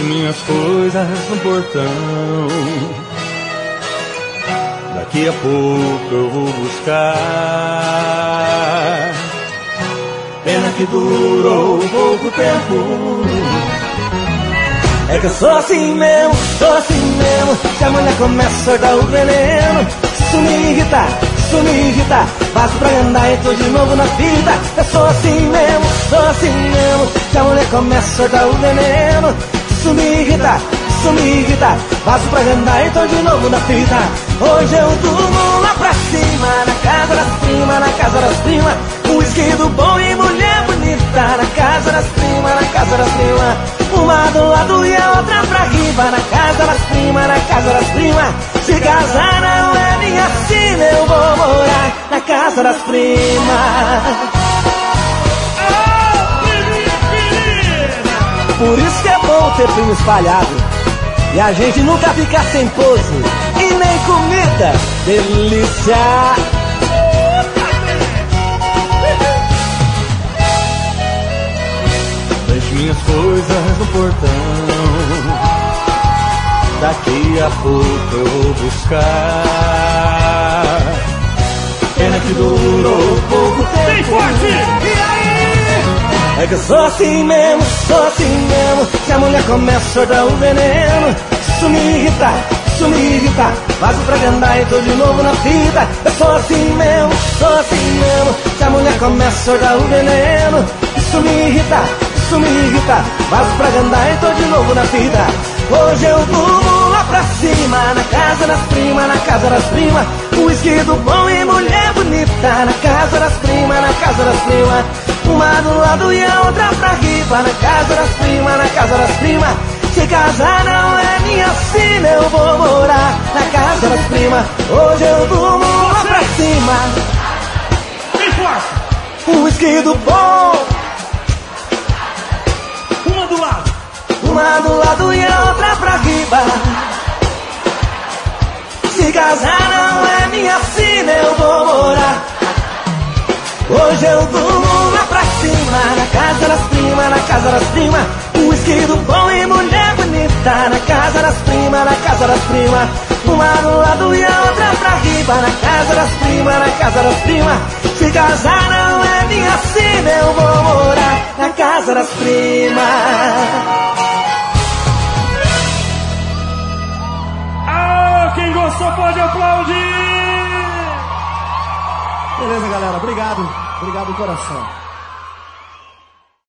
minhas coisas no portão. Daqui a pouco eu vou buscar. Pena que durou pouco tempo. É que eu sou assim mesmo, sou assim mesmo. Se a mulher começa a soltar o veneno, isso me irrita, isso me irrita. Passo pra andar e tô de novo na fita. Eu sou assim mesmo, sou assim mesmo. Se a mulher começa a soltar o veneno, isso me irrita, isso me irrita. Passo pra andar e tô de novo na fita. Hoje eu durmo lá pra cima, na casa das primas, na casa das primas. Um esquido bom e mulher bonita, na casa das primas, na casa das primas. Uma do lado e a outra pra riba, na casa das primas, na casa das primas. Se casar não é minha sina, eu vou morar na casa das primas. Por isso que é bom ter primo espalhado, e a gente nunca fica sem pose e nem comida. Delícia! Deixo minhas coisas no portão. Daqui a pouco eu vou buscar. Pena que durou pouco tempo. Bem forte! E aí? É que eu sou assim mesmo, sou assim mesmo. Se a mulher começa a soltar o veneno, isso me irrita, isso me irrita. Vazo pra andar e tô de novo na fita. Eu sou assim mesmo, sou assim mesmo. Se a mulher começa a soltar o veneno, isso me irrita, isso me irrita. Vazo pra andar e tô de novo na fita. Hoje eu durmo lá pra cima, na casa das primas, na casa das primas. Um esquido bom e mulher bonita, na casa das primas, na casa das primas. Uma do lado e a outra pra riba, na casa das primas, na casa das primas. Se casar não é minha sina, eu vou morar na casa das primas. Hoje eu durmo lá pra cima. Bem forte! Um esquido bom, Uma do lado! uma do lado e a outra pra riba. Se casar não é minha sina, eu vou morar. Hoje eu durmo lá pra cima, na casa das primas, na casa das primas. Um esquido bom e mulher bonita, na casa das primas, na casa das primas. Uma do lado e a outra pra riba, na casa das primas, na casa das primas. Se casar não é minha sina, eu vou morar na casa das primas. Quem gostou pode aplaudir! Beleza, galera. Obrigado. Obrigado do coração.